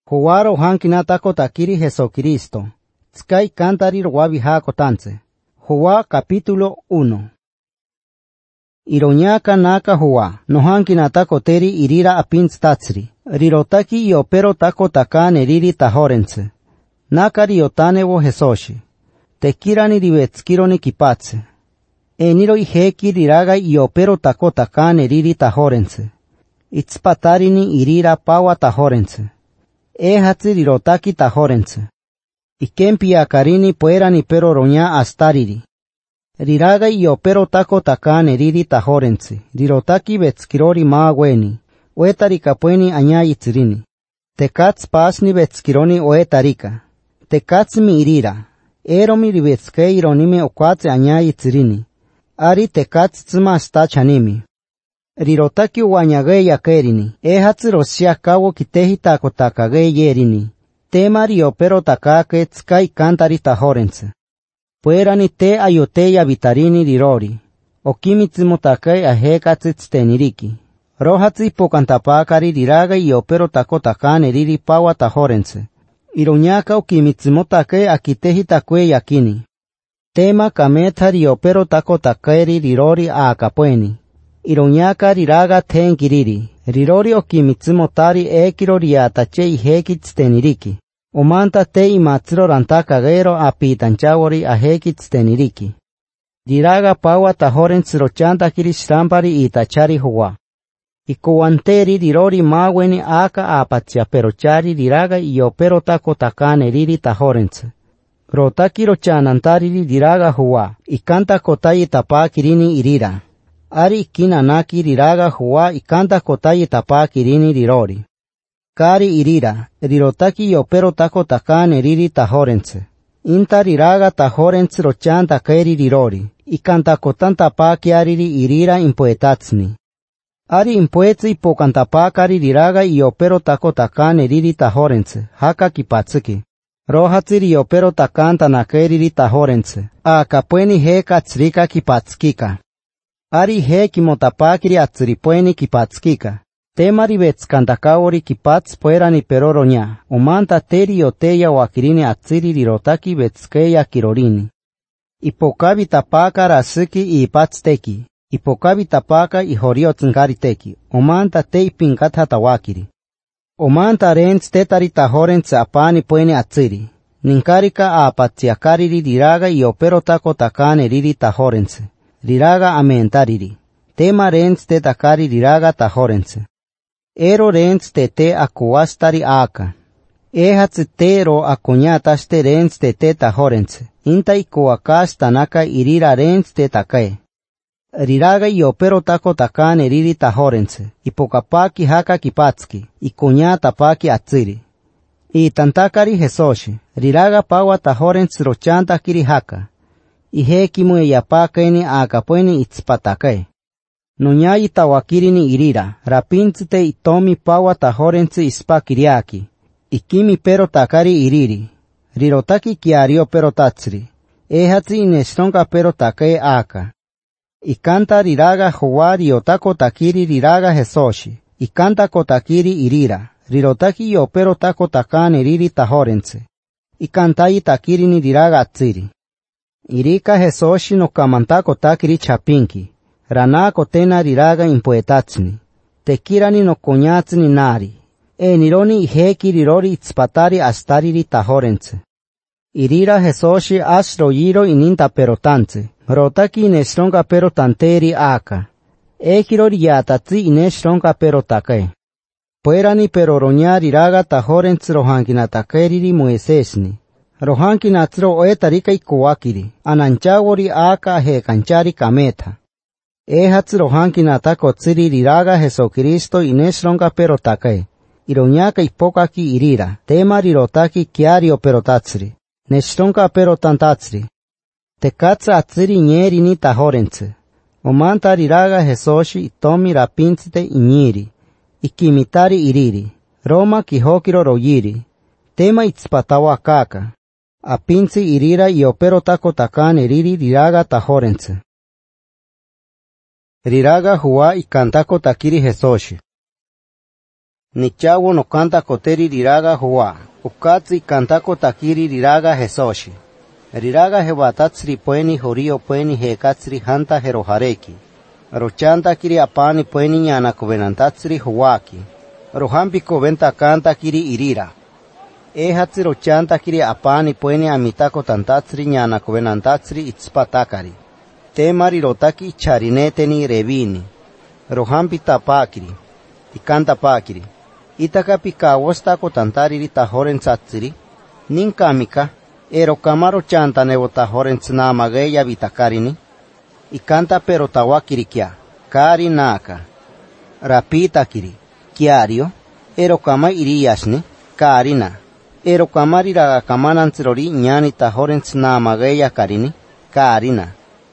Huaro hankinatako takiri Jesucristo. Tskai kantari rowabiha tanse. Huwa capítulo 1. Iroñaka naka huwa, no hankinatako teri irira apints tatsri. Rirotaki iopero tako takane riri tahorense. Naka riotane wo Jesoshi. Tekirani rivetskironi kipatse. Eniro iheki riraga iopero tako takane riri tahorense. Itspatarini irira pawa tahorense. Ehatsi rirotaki tahorense. Ikempi akarini puerani pero roña astariri. Riraga iopero tako takane riri tahorense. Rirotaki vetskirori maaweni. Oetarika pueni aña itzirini. Tekats pasni vetskironi oetarika. Tekats mi irira. Eromi rivetske ironimi okwatse aña itzirini. Ari tekats tsima sta chanimi. Rirotaki uanyage yakerini. Ehatsi rosia kawo kitehi tako takage yerini. Tema riopero takake tskai kantari tahorense. Puerani te ayote yabitarini rirori. Okimitsimo takai ahekatsi tsteniriki. Rohatsi pokantapakari riraga iopero tako takane riri pawa tahorense. Iroñaka okimitsimo takai akitehi takue yakini. Tema kametha riopero tako takeri rirori aakapueni. Iroñaka riraga tenkiriri. Rirori okimitsimo tari ekiro riatache iheki tsteniriki. Omanta te imatsiro rantakagero apitanchawori aheki tsteniriki. Riraga pawa tahorense rochantakiri shrampari itachari huwa. Ikuanteri rirori maweni aka apatsia perochari riraga iopero tako takane riri tahorense. Rotaki rochanantari riraga huwa. Ikanta kotai tapakirini irira. Ari ikinanaki riraga huwa ikanta kotai tapakirini rirori. Kari irira, rirotaki iopero tako takane riri tahorense. Inta riraga tahorense rochanta keri rirori. Ikanta kotan tapakiariri irira impoetatsni. Ari impoetsi ipokantapakari riraga iopero tako takane riri tahorense. Haka kipatsuki. Rohatsi riopero takanta nakeriri tahorense. Akapueni heka tsrika kipatskika. Ari he kimotapakiri atsiripueni kipatskika. Tema rivetskantakaori kipats puerani peroroña. Omanta teri yoteya wakirini atsiri rirotaki vetskeya kirorini. Ipokabi tapaka rasuki ipatsteki. Ipokabi tapaka ihoriotsnkariteki. Omanta te ipinkatatawakiri. Omanta rents tetari tahorens apani pueni atsiri. Ninkarika apatsiakariri riraga iopero tako takane riri tahorense. Riraga amentariri. Tema rents tetakari riraga tahorense. Ero rents tete akuastari aka. Ehatsi tero akuñataste rents tete tahorense. Inta ikuakasta naka irira rents tetakae. Riraga iopero tako takane riri tahorense. Ipokapaki haka kipatski. Ikuñatapaki atsiri. Itantakari Jesoshi. Riraga pawa tahorense rochantakiri haka. Ihekimu eyapakeni akapueni itspatakae. Nuñayi tawakirini irira. Rapintzite itomi pawa tahorense ispakiriaki. Ikimi pero takari iriri. Rirotaki kiario pero tatsri. Ehatsi inestronka pero takae aka. Ikanta riraga huwa riotako takiri riraga Jesoshi. Ikanta kotakiri irira. Rirotaki iopero tako takane riri tahorense. Ikantayi takirini riraga atsiri. Irika Jesoshi no kamantako takiri chapinki. Ranako tena riraga impoetatsni. Tekirani no konyatsni nari. Nironi iheki rirori itspatari astariri tahorense. Irira Jesoshi asroyiro ininta perotanse. Rotaki inestronka perotanteri aka. Ekirori yatatsi inestronka perotakae. Puerani peroroña riraga tahorense rohankinatakeri Moisesni. Rohankinatsro oetarika ikuwakiri. Ananchawori aka hekanchari kametha. Ehatsi rohankinatako tsiri riraga Jesucristo inestronka perotakae. Iroñaka ipokaki irira. Tema rirotaki kiario perotatsri. Nestronka perotantatsri. Tekatsa atsiri ñerini tahorense. Omanta riraga Jesoshi itomi rapintzite iñiri. Ikimitari iriri. Roma kihokiro royiri. Tema itspatawa kaka. Apintsi irira iopero tako takane riri riraga tahorense. Riraga huwa ikantako takiri Jesoshi. Nichawo no canta koteri riraga huwa. Ukatsi kantako takiri riraga hesoshi. Riraga hewatatsri pueni horio pueni hekatsri hanta herohareki. Rochanta kiri apani pueni nyana kuvenantatsri huwaki. Rohampi koventa kanta kiri irira. Ehatsi rochanta kiri apani pueni amitako tantatsri nyana kuvenantatsri itspatakari. Temari rotaki charineteni revini. Rohampi tapakiri. Ikanta pakiri. Itaka pikawostako tantariri tahoren tsatsiri. Ninkamika. Ero kamaro chanta nevo tahoren tsinamageya vitakarini. Ikanta pero tawakiri kia. Kari naka. Rapita kiri. Kiario. Ero kama iriyashni. Karina. Ero kamari raga kamanantzirori nyani tahoren tsinamageya karini. Karina.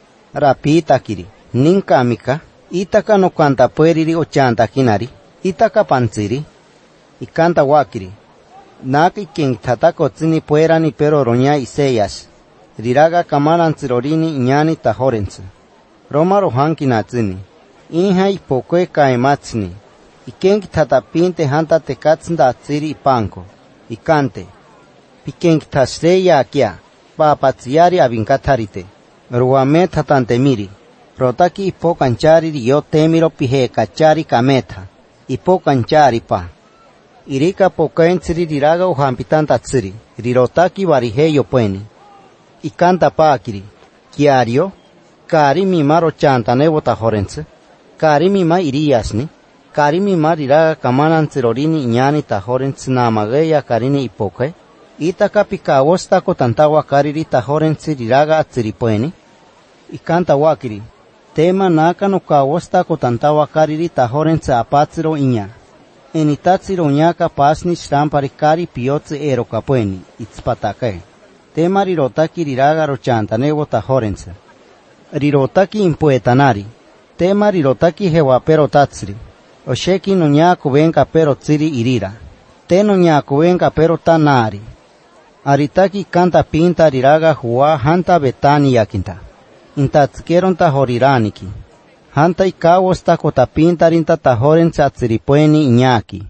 Rapita kiri. Ninkamika. Itaka no kanta pueriri o chanta kinari. Itaka pantsiri. Ikanta wakiri. Naki king tatako tsini puerani pero roña iseyas. Riraga kamanantsirorini nyani tahorentsu. Roma rohanki natsini. Inha ipokwe kaematsini. Ikenki tatapinte hanta tekatsinda atsiri ipanko. Ikante. Pikenki tashreya akia. Papatsiari abinkatarite. Ruame tatantemiri. Rotaki ipokanchari riyo temiro pihe kachari kameta. Ipokanchari pa. Irika pokaentsiri riraga uhampitantatsiri. Rirotaki variheyo pueni. Ikanta pakiri. Kiario. Kari mima rochantanevo tahorentse. Kari mima iriyasni. Kari mima riraga kamanantsirorini iñani tahorentse namageya karini ipoke. Itaka pikawostako tantawa kariri tahorentse riraga atsiri pueni. Ikanta wakiri. Tema naka no kawostako tantawa kariri tahorentse apatsiro iña. Enitatsiro ñaka pasni shrampari kari piyotse ero kapueni, itspatake. Tema rirotaki riraga rochantanevo tahorense. Rirotaki impuetanari. Tema rirotaki hewapero tatsri. Osheki no ñaku venka pero tsiri irira. Te no ñaku venka pero tanari. Aritaki kanta pinta riraga huwa hanta betani yakinta. Intatskeron tahoriraniki. Hanta ikawosta kotapintarinta tahorense atsiripueni iñaki.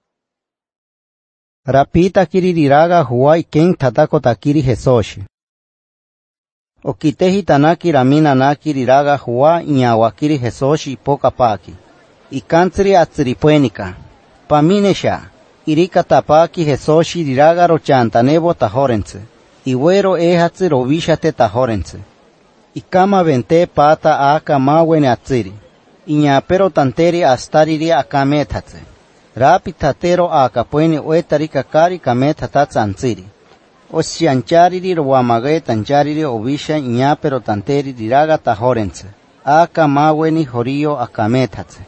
Rapita kiri riraga huwa iken tatakotakiri hesoshi. Okitehi tanaki ramina naki riraga huwa iñawakiri hesoshi ipokapaki. Ikantsiri atsiripuenika. Paminesha. Irika tapaki hesoshi riraga rochantanevo tahorense. Iwero ehatsi rovishate tahorense. Ikama vente pata aka mawene atsiri. Iñapero tanteri astariri akametatse. Rapi tatero aka pueni oetarika kari kametatatse antsiri. Oshianchariri roamage tanchariri ovisha iñapero tanteri riraga tahorense. Aka mawene horio akametatse.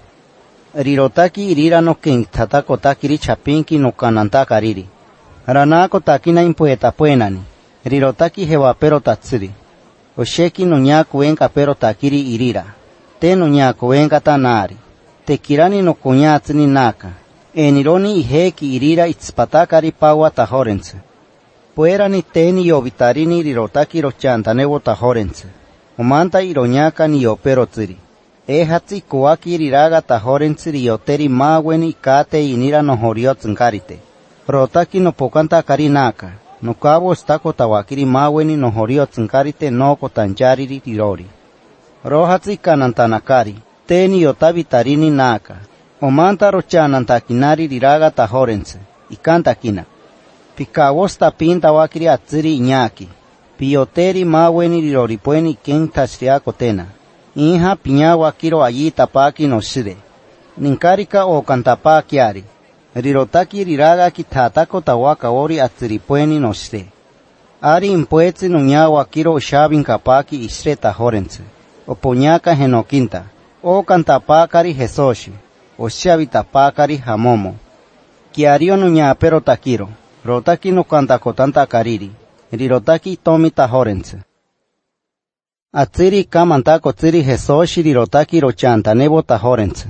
Rirotaki irira no king tatakotakiri chapinki no kanantakariri. Ranako takina impueta puenani. Rirotaki hewapero tatsiri. Osheki no ñaku venka pero takiri irira. Te no ñaku venka tanari. Te kirani no kuñatsini naka. Enironi iheki irira itspatakari pawa tahorense. Puerani teni yovitarini rirotaki rochantanevo tahorense. Omanta iroñaka ni yopero tsiri. Ehatsi kuaki riraga tahorense riyoteri maweni kate inira no horiotsunkarite. Rotaki no pokantaka naka. No cabo stako tawakiri maweni no horio tsunkarite no kotanchariri rirori. Rohatsi kanantanakari. Teni yotabitarini naka. Omanta rochanantakinari riraga tahorense. Ikantakina. Pikawosta pinta wakiri atsiri iñaki. Piyoteri maweni riroripueni ken tashriako tena. Inha piña wakiro allí tapaki no shire. Ninkarika o kantapakiari. Rirotaki riraga kitatako tawaka ori atsiripueni no shire. Ari impuetsi no ña wakiro shabin kapaki ishre tahorense. O puñaka henokinta. O kantapakari hesoshi. O shabitapakari hamomo. Kiario no ña pero takiro. Rotaki no kantakotanta kariri. Rirotaki tomi tahorense. Atsiri kamantako tsiri hesoshi rirotaki rochantanevo tahorense.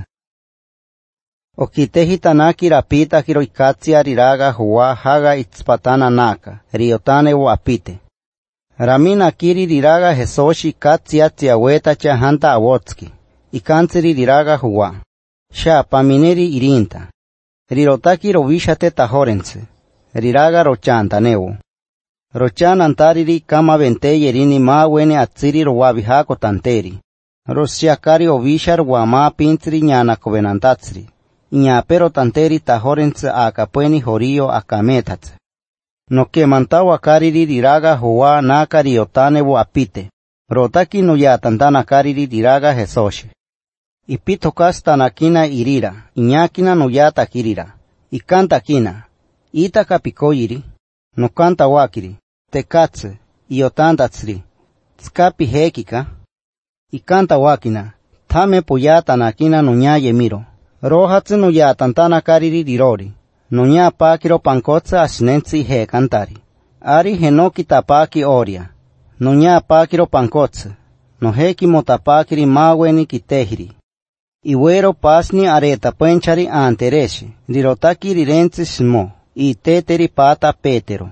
Okitehi tanaki rapita hiroikatsia riraga huwa haga itspatana naka, riotanevo apite. Ramina kiri riraga hesoshi katsia tsiaweta cha hanta awotski. Ikantsiri riraga huwa. Sha pamineri irinta. rirotaki rovishate tahorense, riraga rochantanewo. Rochan antariri kama venteye rini ma wene atsiri roabihako tanteri. Rosiakari ovishar wama pintri nyana kovenantatsri. Ñapero tanteri tahorense akapueni jorio akametatse. No que mantawa kariri riraga hoa nakari otanewo apite. Rotaki no ya tantana kariri riraga jesoshi. Ipito kastanakina irira, iñakina no ya takirira. Ikantakina, ita kapikoyiri, no kanta wakiri, tekatse, iotantatsri, tskapi hekika. Ikanta wakina, tame puyata nakina no ya yemiro. Rohatsu no ya tantana kariri rirori. No ya pakiro pankotsa asnensi he kantari. Ari henoki tapaki oria. No ya pakiro pankotsa. No heki motapakiri maweni kitehiri. Iwero pasni areta penchari antereshi. Rirotaki rirensi smo. Iteteri pata petero.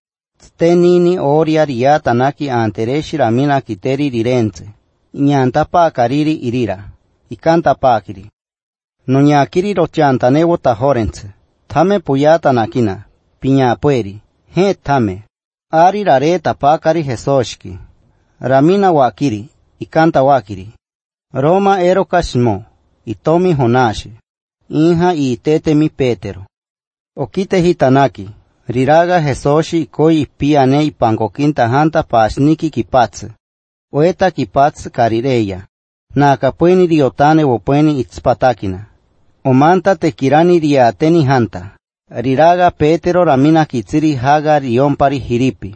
Stenini oria riata naki antereshi ramina kiteri rirense. Iñanta pakariri irira. Ikanta pakiri. No ñakiri rochantanewo tahorense. Tame puyata nakina. Piña pueri. He tame. Ari rareta pakari jesoshki. Ramina wakiri. Ikanta wakiri. Roma ero kashmo. Itomi honashi. Inha itete mi petero. Okite hitanaki. Riraga jesoshi koi piane ipankokinta hanta pasniki kipatsu. Oeta kipatsu karireya. Nakapueni riotane wopueni itspatakina. Omanta tekirani riateni hanta. Riraga petero ramina kitsiri haga riompari hiripi.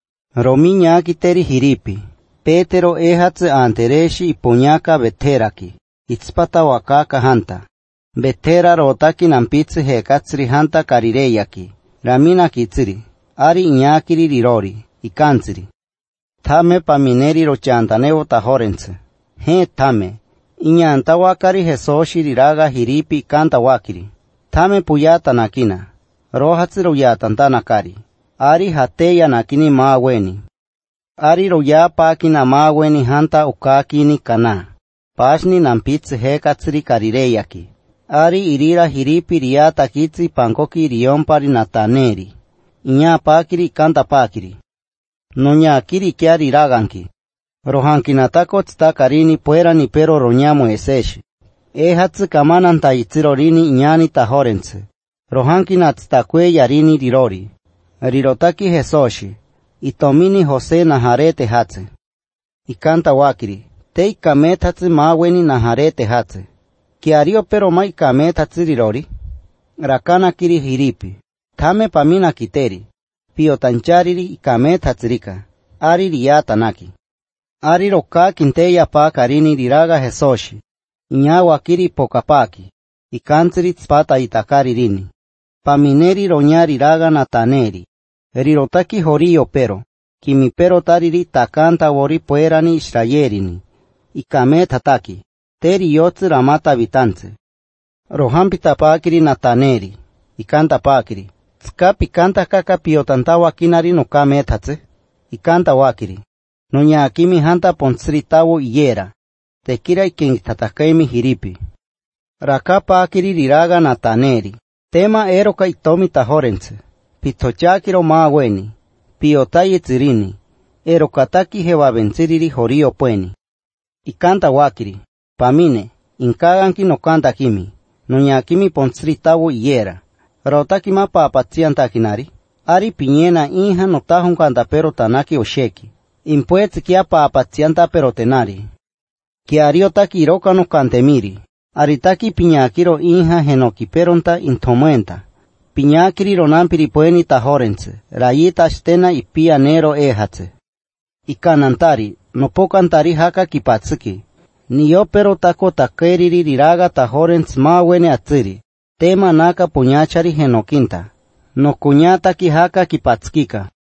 Romiña kiteri hiripi. Petero ehatse antereshi ipuñaka beteraki. Itspata wakaka hanta. Betera rotaki nampitsi hekatsri hanta karireyaki. Ramina kitsiri. Ari iñakiri rirori. Ikantsiri. Tame pamineri rochantanewo tahorense. He tame. Iñanta wakari jesoshi riraga hiripi kanta wakiri. Tame puyata nakina. Rohatsi royatanta nakari. Ari hateya nakini maweni. Ari roya pakina maweni hanta ukakini kana. Pashni nampitsi hekatsri karireyaki. Ari irira hiripi riata kitsi pankoki riompari nataneri. Iña pakiri kanta pakiri. Noña kiri kia riraganki. Rohankinatako tsta karini puera ni pero roñamo eseshi. Ehatsu kamananta itsirorini iñani tahorense. Rohankina tstakwe yarini rirori. Rirotaki jesoshi. Itomini Jose naharete hatse. Ikanta wakiri. Tei kametatsu maweni naharete hatse. Kiario pero mai kametatsu rirori. Rakana kiri hiripi. Tame pamina kiteri. Piotanchariri kametatsrika. Ari riata naki. Ari roka kinteya pa karini riraga jesoshi. Iña wakiri pokapaki. Ikantsiri tspata itakari rini. Pamineri roña riraga nataneri. Rirotaki jorio pero. Kimi pero tariri takanta wori puerani israyerini. Ikametataki. Teri yotsu ramata vitantse. Rohampita pakiri nataneri. Ikanta pakiri. Tskapi kanta kaka piotanta wakinari no kametatse. Ikanta wakiri. Noña akimi hanta ponsritawo iyera. Tekira ikin tatakaimi hiripi. Rakapa akiri riraga nataneri. Tema eroka itomi tahorense. Pitochakiro maweni. Piotaye tsirini. Erokataki hewabentsiriri jorio pueni. Ikanta wakiri. Pamine. Inkaganki no kanta kimi. Noña akimi ponsritawo iyera. Rotaki mapa apatsiantakinari. Ari piñena inha no tahun kanta pero tanaki osheki. Impuetsi kia pa apatsianta pero tenari. Kiariotaki iroka no kantemiri. Aritaki piñakiro inha henoki peronta intomuenta. Piñakiri ronampiri pueni tahorense. Rayita stena ipia nero ehatse. Ikanantari. No pokantari haka kipatsuki. Niyo pero tako takeriri riraga tahorense mawene atsiri. Tema naka puñachari henokinta. No kuñata ki haka kipatskika.